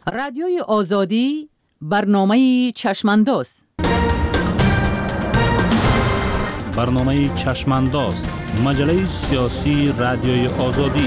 رادیوی آزادی برنامه چشمانداز. برنامه چشمانداز، مجله سیاسی رادیوی آزادی.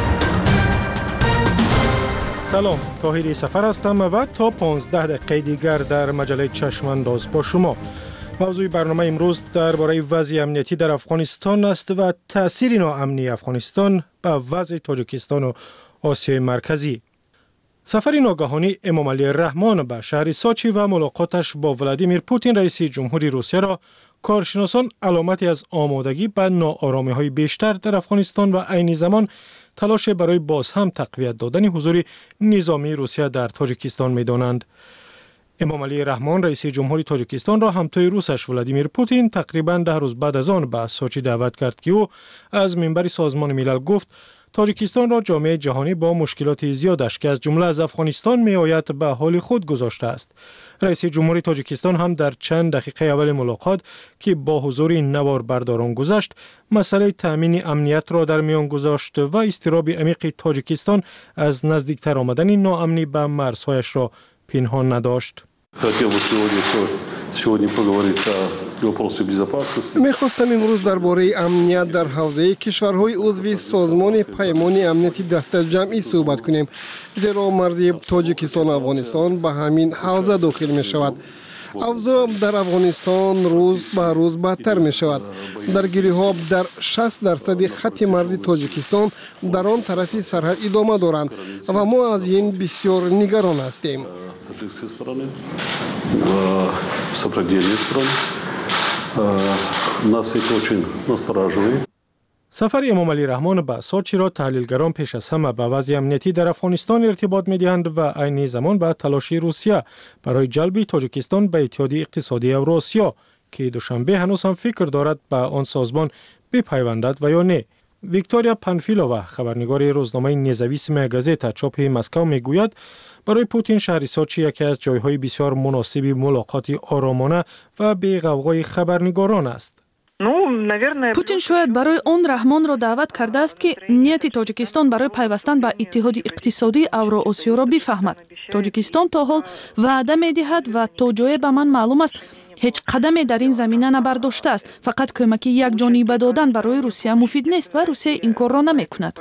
سلام، طاهری سفر هستم و تا 15 دقیقه دیگر در مجله چشمانداز با شما. موضوع برنامه امروز درباره وضع امنیتی در افغانستان است و تأثیر ناامنی افغانستان به وضع تاجیکستان و آسیای مرکزی. سفر ناگهانی امام علی رحمان به شهر سوچی و ملاقاتش با ولادیمیر پوتین رئیس جمهوری روسیه را کارشناسان علامتی از آمادگی به ناآرامی‌های بیشتر در افغانستان و عین زمان تلاش برای باز هم تقویت دادن حضور نظامی روسیه در تاجیکستان می‌دانند. امام علی رحمان رئیس جمهوری تاجیکستان را همتای روسش ولادیمیر پوتین تقریباً 10 روز بعد از آن به سوچی دعوت کرد که او از منبر سازمان ملل گفت تاجیکستان را جامعه جهانی با مشکلات زیادش که از جمله از افغانستان میآید به حال خود گذاشته است. رئیس جمهوری تاجیکستان هم در چند دقیقه اول ملاقات که با حضور نوار برداران گذشت، مسئله تامین امنیت را در میان گذاشت و اضطراب عمیق تاجیکستان از نزدیکتر آمدن ناامنی به مرزهایش را پنهان نداشت. می‌خواستم امروز درباره امنیت در حوزه کشورهای عضو سازمان پیمان امنیتی دست جمعی صحبت کنیم، زیرا مرز تاجیکستان و افغانستان به همین حوزه داخل می شود. اوضاع در افغانستان روز به روز بدتر می شود. درگیری‌ها در 60% خط مرزی تاجیکستان در آن طرفی سرحد ادامه دارند و ما از این بسیار نگران هستیم. سفر امام علی رحمان به سوچی را تحلیلگران پیش از همه به وضع امنیتی در افغانستان ارتباط می‌دهند و عین زمان به تلاش روسیه برای جلب تاجیکستان به اتحادیه اقتصادی اوراسیا که دوشنبه هنوز هم فکر دارد به آن سازمان بپیوندد و یا نه. ویکتوریا پانفیلووا خبرنگار روزنامه نزاویسمیا گازتا چاپ مسکو میگوید برای پوتین شهر سوچی یکی از جایهای بسیار مناسب ملاقات آرامانه و بی غوغای خبرنگاران است. پوتین شاید برای آن رحمان را دعوت کرده است که نیت تاجیکستان برای پیوستن به اتحاد اقتصادی اوراسیا را بفهمد. تاجیکستان تا حال وعده می‌دهد و تا جایی به من معلوم است هیچ قدمی در این زمینه نبرداشته است. فقط کمک یک جانبه دادن برای روسیه مفید نیست و روسیه این کار را نمی‌کند.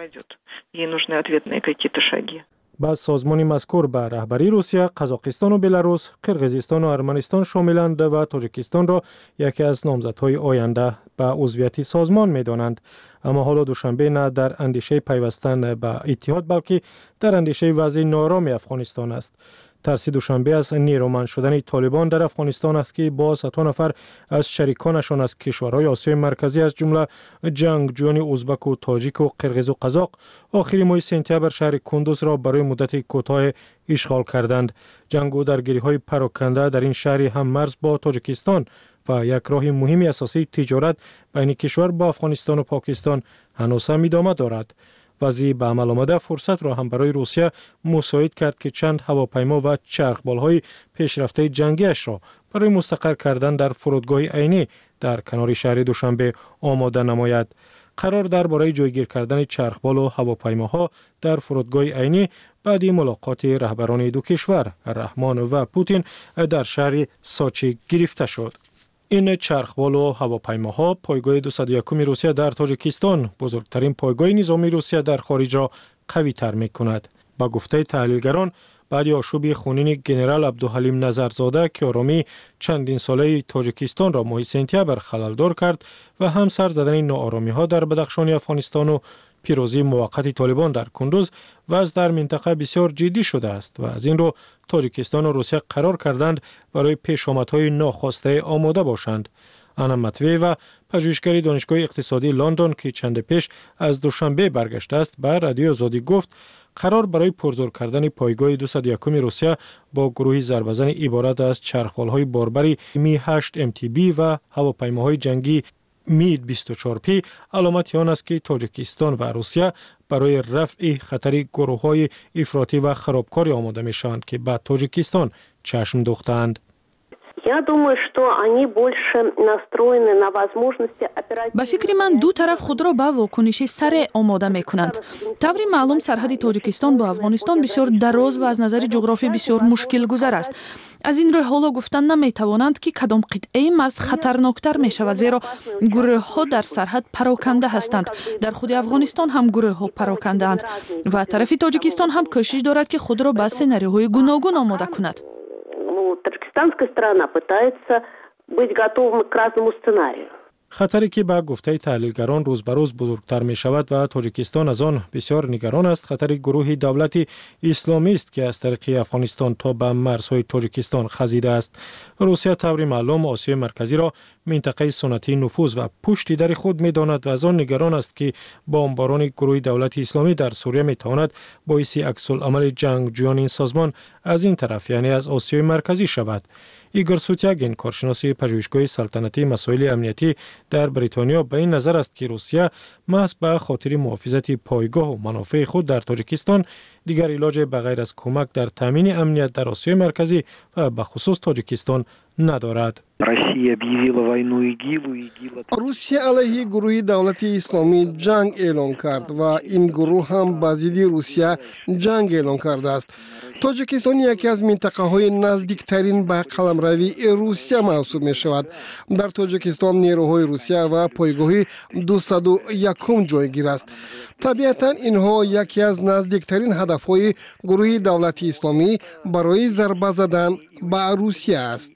بعد سازمان مذکور به رهبری روسیه، قزاقستان و بلاروس، قرقیزستان و ارمنستان شاملند و تاجیکستان را یکی از نامزدهای آینده به عضویت سازمان می‌دانند. اما حالا دوشنبه نه در اندیشه پیوستن به اتحاد بلکه در اندیشه وضع ناآرام افغانستان است. ترس دوشنبه از نیرومند شدن طالبان در افغانستان است که با 100 نفر از شریکانشان از کشورهای آسیای مرکزی از جمله جنگجویان ازبک و تاجیک و قرقیز و قزاق آخر ماه سپتامبر شهر کندوز را برای مدت کوتاه اشغال کردند. جنگ و درگیری‌های پراکنده در این شهر هم مرز با تاجیکستان و یک راه مهمی اساسی تجارت بین کشور با افغانستان و پاکستان هنوز هم ادامه دارد. وضعی به عمل آمده فرصت را هم برای روسیه مساعد کرد که چند هواپیما و چرخبال‌های پیشرفته جنگیش را برای مستقر کردن در فرودگاه عینی در کنار شهر دوشنبه آماده نماید. قرار درباره جایگیر کردن چرخبال و هواپیماها در فرودگاه عینی بعد ملاقات رهبران دو کشور رحمان و پوتین در شهر سوچی گرفته شد. این چرخبال و هواپیماها پایگاه 201 روسیه در تاجیکستان، بزرگترین پایگاه نظامی روسیه در خارج را قوی تر می کند. با گفته تحلیلگران بعد آشوب خونین ژنرال عبدالحلیم نظرزاده که آرامی چندین ساله تاجیکستان را ماه سپتامبر خللدار کرد و هم سر زدن ناآرامی ها در بدخشان افغانستان و پیروزی موقت طالبان در کندوز وضع در منطقه بسیار جدی شده است و از این رو تاجیکستان و روسیه قرار کردند برای پیشامدهای ناخواسته آماده باشند. انا مطوی و پژوهشگر دانشگاه اقتصادی لندن که چند پیش از دوشنبه برگشته است به رادیو آزادی گفت قرار برای پرزور کردن پایگاه 201 روسیه با گروهی ضربه‌زن عبارت از چرخبال‌های باربری می 8 MTB و هواپیماهای جنگی مید 24P علامت آن است که تاجیکستان و روسیه برای رفع خطر ба фикри ман ду тараф худро ба вокуниши саре омода мекунанд. таври маълум сарҳади тоҷикистон бо афғонистон бисёр дароз ва аз назари ҷуғрофӣ бисёр мушкилгузар аст. аз ин рӯ ҳоло гуфтан наметавонанд ки кадом қитъаи марз хатарноктар мешавад, зеро гурӯҳҳо дар сарҳад пароканда ҳастанд. дар худи афғонистон ҳам гурӯҳҳо парокандаанд ва тарафи тоҷикистон ҳам кӯшиш дорад ки худро ба сенариоҳои гуногун омода кунад. Таджикистанская сторона пытается быть готовым к разному сценарию. خطری که با گفته تحلیلگران روز به روز بزرگتر می شود و تاجیکستان از آن بسیار نگران است. خطر گروه دولت اسلامی است که از طریق افغانستان تا به مرزهای تاجیکستان خزیده است. روسیه طور معلوم آسیای مرکزی را منطقه سنتی نفوذ و پشت در خود می داند و از آن نگران است که بمباران گروه دولت اسلامی در سوریه می تواند باعث عکس العمل جنگجویان این سازمان از این طرف یعنی از آسیای مرکزی شود. ایگور سوتیاگین کارشناس پژوهشگاه سلطنتی مسائل امنیتی در بریتانیا به این نظر است که روسیه محض به خاطر محافظت پایگاه و منافع خود در تاجیکستان دیگر علاج بغیر از کمک در تامین امنیت در آسیای مرکزی و به خصوص تاجیکستان ندارد. روسیه علیه گروه دولت اسلامی جنگ اعلام کرد و این گروه هم با ضد روسیه جنگ اعلام کرده است. تاجیکستان یکی از منطقه های نزدیکترین به قلمروی روسیه محسوب می شود. در تاجیکستان نیروهای روسیه و پایگاه 201 جایگیر است. طبیعتا اینها یکی از نزدیکترین هدفهای گروه دولت اسلامی برای ضربه زدن به روسیه است.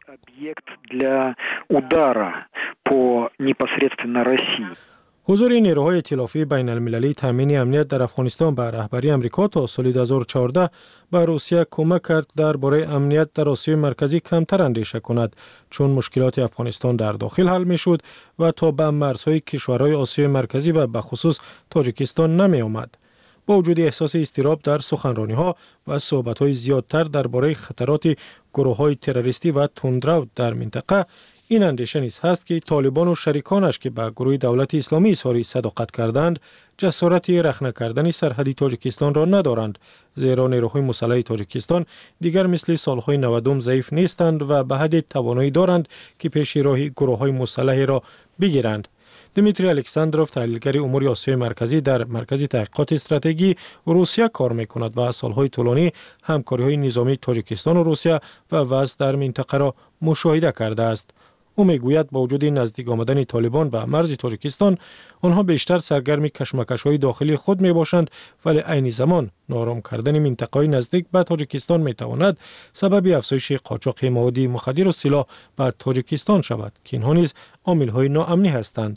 حضور نیروهای ائتلافی بین المللی تامین امنیت در افغانستان به رهبری امریکا تا سال 2014 به روسیه کمک کرد درباره امنیت در آسیای مرکزی کمتر اندیشه کند، چون مشکلات افغانستان در داخل حل می شد و تا به مرزهای کشورهای آسیای مرکزی و به خصوص تاجیکستان نمی آمد. با وجود احساس اضطراب در سخنرانی‌ها و صحبت‌های زیادتر درباره خطرات گروه‌های تروریستی و تندرو در منطقه، این اندیشه نیز هست که طالبان و شریکانش که به گروه دولت اسلامی اظهار صداقت کردند، جسارت رخنه کردن سرحدی تاجیکستان را ندارند، زیرا نیروهای مسلح تاجیکستان دیگر مثل سالهای 90 ضعیف نیستند و به حد توانایی دارند که پیش راه گروه‌های مسلح را بگیرند. دمیتری الکساندروف تحلیلگر امور آسیای مرکزی در مرکز تحقیقات استراتژی روسیه کار می‌کند و سالهای طولانی همکاری‌های نظامی تاجیکستان و روسیه و وضع در منطقه را مشاهده کرده است. او میگوید با وجود نزدیک آمدن طالبان به مرز تاجیکستان، آنها بیشتر سرگرم کشمکش‌های داخلی خود میباشند، ولی عین زمان نارام کردن منطقه‌های نزدیک به تاجیکستان میتواند سبب افزایش قاچاق مواد مخدر و سلاح به تاجیکستان شود که اینها نیز عامل‌های ناامنی هستند.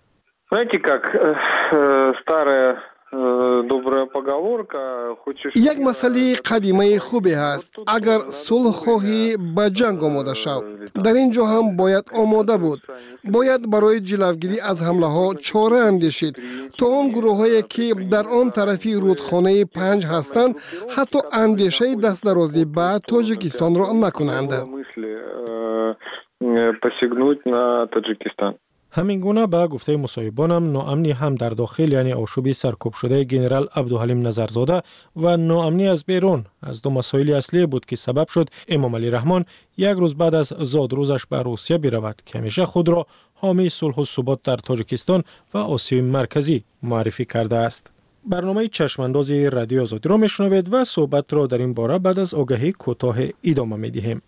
یک مسئله قدیمی خوبی هست. اگر صلح خواهی به جنگ آماده شو. در اینجا هم باید آماده بود. باید برای جلوگیری از حمله ها چاره اندیشید تا آن گروه هایی که در آن طرفی رودخانه 5 هستند حتی اندیشه دست درازی به تاجیکستان را نکنند. همین گونه به گفته مصاحبانم ناامنی هم در داخل یعنی آشوب سرکوب شده ژنرال عبدالحلیم نظرزاده و ناامنی از بیرون از دو مسائل اصلی بود که سبب شد امام علی رحمان یک روز بعد از زادروزش به روسیه برود که همیشه خود را حامی صلح و ثبات در تاجیکستان و آسیای مرکزی معرفی کرده است. برنامه چشمانداز رادیو آزادی را میشنوید و صحبت را در این باره بعد از آگهی کوتاه ادامه میدهیم.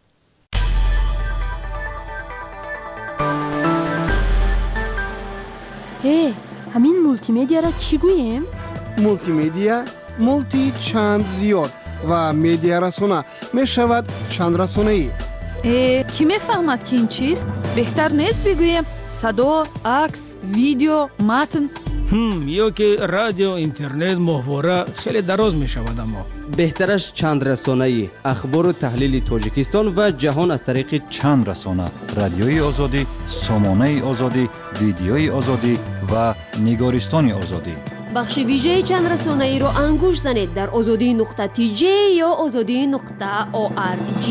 همین مولتی میدیا را چی گوییم؟ مولتی میدیا، مولتی چند زیاد و میدیا رسانه می شود چند رسانه ای. کی میفهمد که این چیست؟ بهتر نیست بگوییم صدا، عکس، ویدیو، متن. یا که رادیو، اینترنت، محوره خیلی دراز می شود. اما بهترش چند رسانه‌ای، اخبار و تحلیل تاجیکستان و جهان از طریق چند رسانه، رادیوی آزادی، سامانه آزادی، ویدیوی آزادی و نگارستان آزادی. بخش ویژه چند رسانه‌ای رو انگوش زنید در azadi.tj یا azadi.org.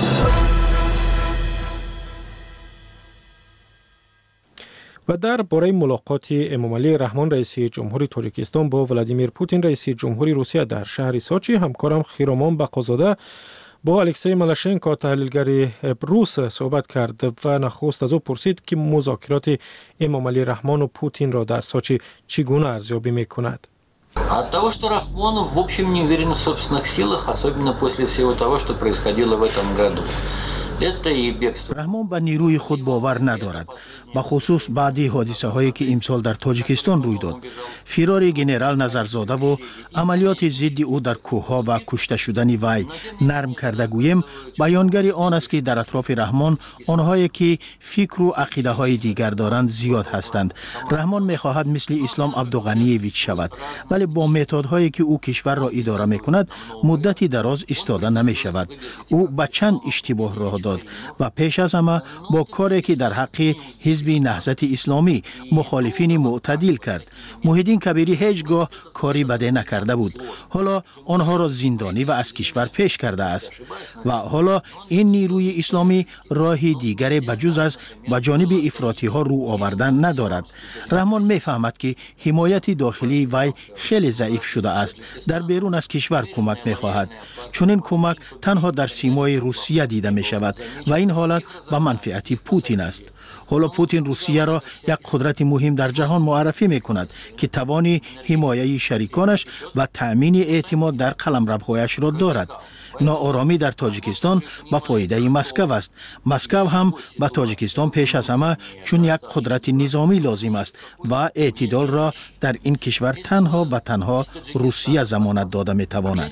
و در باره ملاقات امام علی رحمان رئیس جمهوری تاجیکستان با ولادیمیر پوتین رئیس جمهوری روسیه در شهر سوچی، همکارم خیرامان بقازاده با الکسی مالاشنکو تحلیلگر روس صحبت کرد و نخست از او پرسید که مذاکرات امام علی رحمان و پوتین را در سوچی چگونه ارزیابی میکند. От того, что Рахмонов в общем не уверен в собственных силах, особенно после всего того, что происходило в этом году. رحمان به نیروی خود باور ندارد، به خصوص بعدی حادثه هایی که امسال در تاجیکستان روی داد. فرار گنرال نظرزاده و عملیات ضد او در کوهها و کشته شدن وی نرم کرده گویم بیانگر آن است که در اطراف رحمان آنهایی که فکر و عقیده های دیگر دارند زیاد هستند. رحمان میخواهد مثل اسلام عبدالغنیویچ شود، ولی با متدهایی که او کشور را اداره میکند مدتی دراز ایستاده نمی شود. او به چند اشتباه راه داد و پیش از همه با کاری که در حق حزب نهضت اسلامی مخالفین معتدل کرد. محیدین کبیری هیچگاه کاری بده نکرده بود. حالا آنها را زندانی و از کشور پیش کرده است و حالا این نیروی اسلامی راهی دیگر بجز از به جانب افراطی ها رو آوردن ندارد. رحمان میفهمد که حمایت داخلی وی خیلی ضعیف شده است. در بیرون از کشور کمک میخواهد، چون این کمک تنها در سیمای روسیه دیده می شود و این حالت به منفعت پوتین است. حالا پوتین روسیه را یک قدرت مهم در جهان معرفی می کند که توان حمایت شریکانش و تأمین اعتماد در قلمروهایش را دارد. ناآرامی در تاجیکستان به فایده مسکو است. مسکو هم به تاجیکستان پیش از همه چون یک قدرت نظامی لازم است و اعتدال را در این کشور تنها و تنها روسیه ضمانت داده می تواند.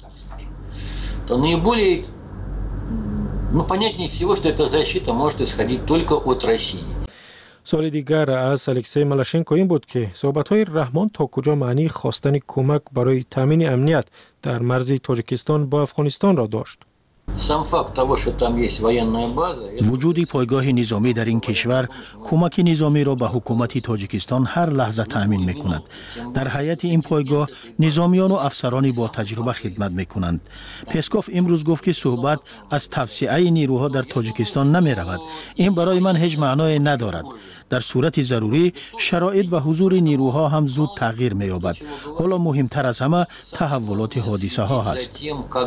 Понятнее всего, что эта защита может исходить только от России. سوال دیگر از الکسی مالاشنکو این بود که صحبت‌های رحمان تا کجا معنی خواستن کمک برای تامین امنیت در مرز تاجیکستان با افغانستان را داشت. وجود پایگاه نظامی در این کشور کمک نظامی را به حکومت تاجیکستان هر لحظه تأمین می‌کند. در حیات این پایگاه نظامیان و افسرانی با تجربه خدمت می‌کنند. پسکوف امروز گفت که صحبت از توسعه نیروها در تاجیکستان نمی‌رود. این برای من هیچ معنای ندارد. در صورت ضروری شرایط و حضور نیروها هم زود تغییر می‌یابد. حالا مهمتر از همه تحولات حادثه ها هست.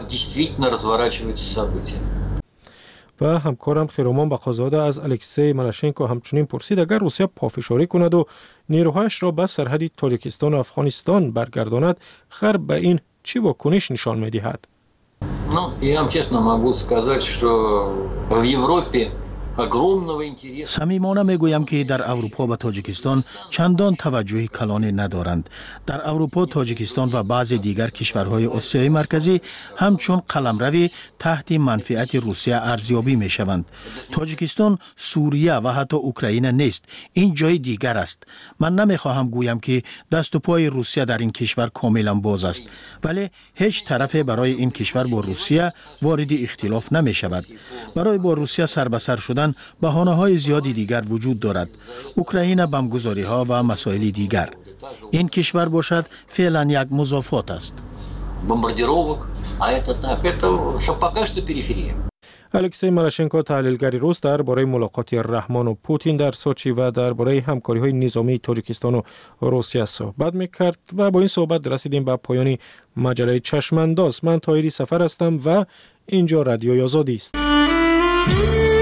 و همکارم خیرومان بخازاده از الکسی مالاشنکو همچنین پرسید اگر روسیه پافشاری کند و نیروهایش را به سرحد تاجیکستان و افغانستان برگرداند خیر به این چی واکنش نشان می‌دهد؟ Я вам честно могу сказать, что в Европе صمیمانه میگویم که در اروپا و تاجیکستان چندان توجه کلانی ندارند. در اروپا، تاجیکستان و بعضی دیگر کشورهای آسیای مرکزی همچون قلمروی تحت منفعت روسیه ارزیابی می شوند. تاجیکستان سوریه و حتی اوکراین نیست، این جای دیگر است. من نمیخواهم گویم که دست و پای روسیه در این کشور کاملا باز است، ولی هیچ طرف برای این کشور با روسیه وارد اختلاف نمی شود. برای با روسیه سر به سر شدن بهانه‌های زیادی دیگر وجود دارد. اوکراین، بمبگذاری‌ها و مسائل دیگر. این کشور باشد فعلا یک مضافات است. الکسی مالاشنکو تحلیلگر روس درباره ملاقات رحمان و پوتین در سوچی و درباره همکاری‌های نظامی تاجیکستان و روسیه صحبت می‌کرد و با این صحبت رسیدیم به پایان مجله چشمانداز. من طاهری سفر هستم و اینجا رادیوی آزادی است.